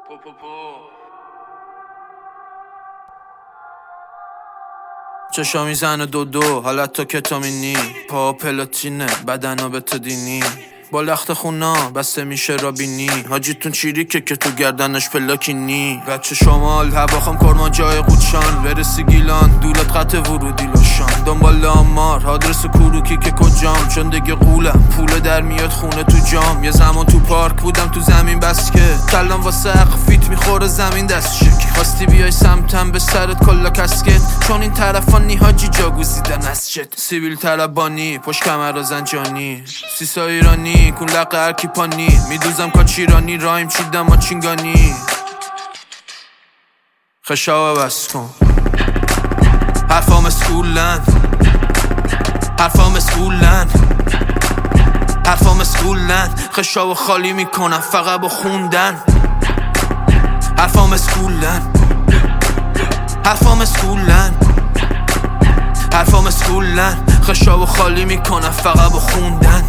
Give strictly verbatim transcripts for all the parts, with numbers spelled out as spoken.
پو پو پو چشا میزنه دو دو حالت تو کتامینی، پا پلاتینه بدنا به تو دینی، با لخت خونا بسته میشه رابینی، حاجیتون چیریکه که تو گردنش پلاکینی، بچه شمال هواخم کرمان جای قوچان، برسی گیلان دولت قط ورودی لاشان، دنبال آمار آدرس کروکی که کجام، چون دیگه قولم پول در میاد خونه تو جام، یه زمان تو پارک بودم تو زمین بس که کلم واسه حق فیت میخوره زمین دست شک، خواستی بیای سمتم به سرت کلا کسکت، چون این طرفانی حاجی جاگوزیدن از چت، سیبیل طلبانی پشت کمر زنجانی، سیسا ایرانی کن لقه هرکی پانی، میدوزم کاچیرانی رایم چیدم ما چینگانی، خشاوه بس کن حرفام اسکولن، حرفام اسکولن، حرفام اسکولن، خشاوه خالی میکنم فقط با خوندن، حرفام اسکولن، حرفام اسکولن، حرفام اسکولن، خشاوه خالی میکنم فقط با خوندن.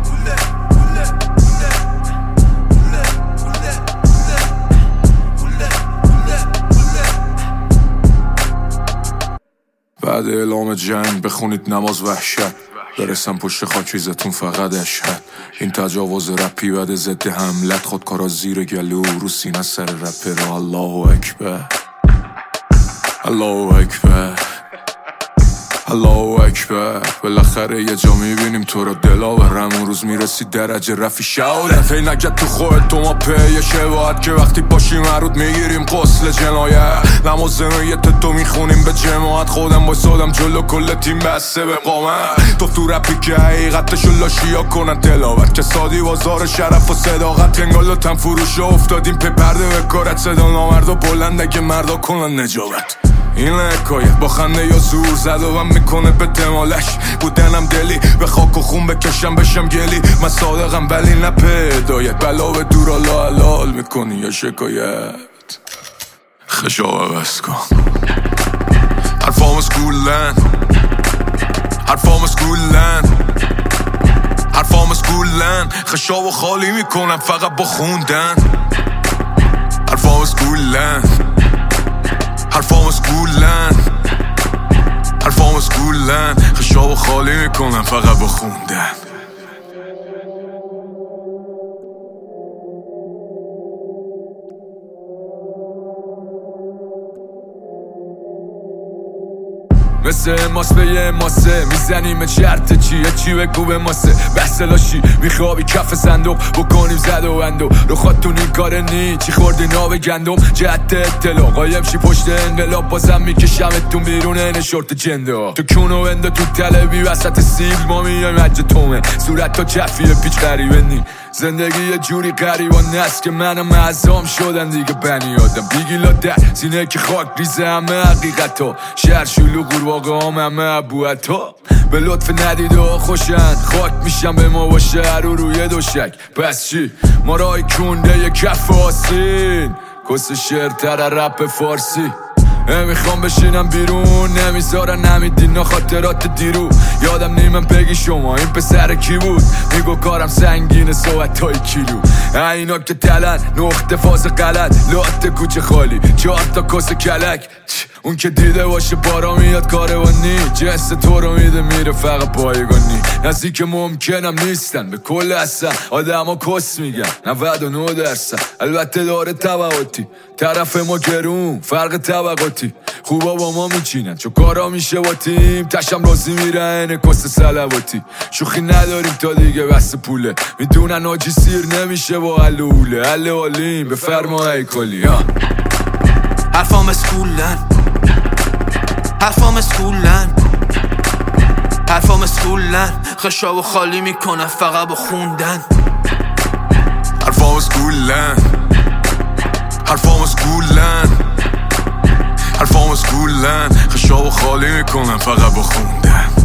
بعد اعلام جنگ بخونید نماز وحشت، برسم پشت خاکریزتون فقط اشهد، این تجاوز رپی بعد ضد حملت، خودکارا زیر گلو رو سینه سر رپر، الله اکبر الله اکبر الله اکبر، بالاخره یه جا میبینیم تو رو دلاورم، اون روز میرسی درجه رفی شعادت، هی نگد تو خودت تو ما پیه شباهت، که وقتی باشی مرود میگیریم قسل جنایت، نماز زنایت تو میخونیم به جماعت، خودم بایستادم جلو کل تیم بسته به قامت، تو تو رپی که حقیقتشو لاشیا کنن تلاوت، که سادی بازار شرف و صداقت، انگال و تن فروش افتادیم پی پرده به کارت، صدا نامرد و بلند اگه مردا کنن نجابت، این حکایت با خنده یا زور زد و من میکنه به دمالش، بودنم دلی به خاک و خون بکشم بشم گلی، من صادقم ولی نه پیدایت، بلا به دور الا حلال میکنی یا شکایت، خشاوه بس کن حرفام اسکولن، حرفام اسکولن، حرفام اسکولن، خشاوه خالی میکنم فقط با خوندن، حرفام اسکولن، حرفام اسکولن، حرفام اسکولن، خشاوه خالی میکنم فقط با خوندن. مثل ماس به یه ماسه میزنیم چرت چیه چی بگو به ماسه، بحث لاشی میخوابی کف صندوق بکنیم زد و اندو، رو خودتون این کار نی چی خوردی ناب گندم، جهت اطلاع قایم شی پشت انقلاب، بازم میکشمتون بیرون این شورت جندا، تو کونو انده تو تلوی وسط سیل، ما میایم حج تومه صورت تا کفیه پیچ غریبه نی، زندگی یه جوری غریبانه است که منم معظام شدن دیگه بنی آدم، بیگیلا در سینه که خاک ریزه همه حقیقتا، شهر شلوغ قورباغه هم همه ابوعطا، به لطف ندیده ها خوشن خاک میشم به ما باشه هرو روی دوشک، پس چی ما رای کنده یه کف آسین، کس شعرتر رپ فارسی، نمیخوام بشینم بیرون نمیذارن نمیدین خاطرات دیرو، یادم نیمم بگی شما این پسر کی بود، میگو کارم سنگینه صحبت های کیلو، اینا که تلن نقطه فاز غلط، لات کوچه خالی چهار تا کس کلک، اون که دیده باشه بارا میاد کاروانی، جنس تو رو میده میره فقط پایگانی، نزدیک ممکنم نیستن به کل اصلا، آدم ها کس میگن نود و نه درصد، البته داره طبقاتی، طرف ما گرون فرق طبقاتی، خوبا با ما میچینن چون کارا میشه با تیم، تشم رازی میرن کس سلواتی، شوخی نداریم تا دیگه بس پوله، میدونن آجی سیر نمیشه با علوله، علی علیم بفرما ای کلی، حرفام اسکولن، حرفام اسکولن، حرفام اسکولن، خشاوه خالی میکنم فقط با خوندن، حرفام اسکولن، حرفام اسکولن، حرفام اسکولن، خشاوه خالی میکنم فقط با خوندن.